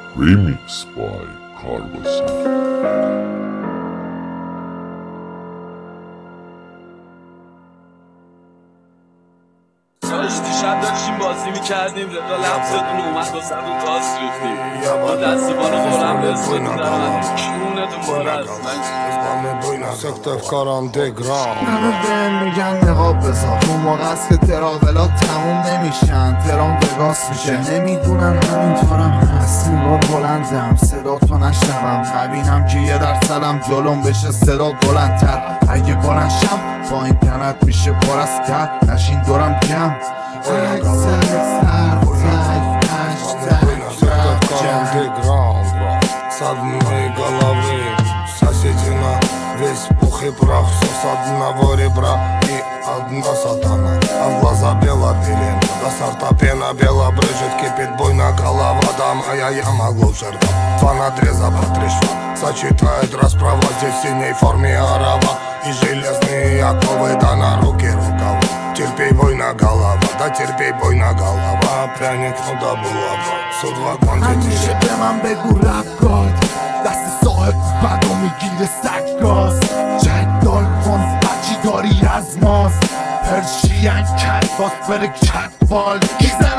Remix by Carlos. دیشب داشتیم بازی میکردیم رضا لمستون اومد و زبون گاز ریختیم با دست بانو دورم رسید میدارم کیونتون باره است سکته کاران دگرام همه بهم میگن نقاب بذار اون موقع است که تراولات تموم نمیشن ترام وگاس میشه نمیدونن همینطورم هست نگار بلندم صدا تو نشنوم نبینم که یه درصدم جلوم بشه صدا بلندتر اگه بلند شم با اینترنت میشه پر از کرد نشین دورم جمع С одной головы соседи на весь пух и прах. Все с одного ребра и одна сатана. А в глаза бела пелена, до сорта пена бела брызжет. Кипит буйно голова, да моя яма глубже рта. Два надреза по 3 шва, сочетает расправа. Здесь в синей форме арава и железные оковы, да на руки рукава. Терпей, бойна голова, да терпей, бойна голова. Пряник, ну да была бы судьба همیشه به من بگو رپ گاد دست صاحب بدو میگیره سگاز جدال کن هرچی داری از ماست پرشین کت باس بره کت بال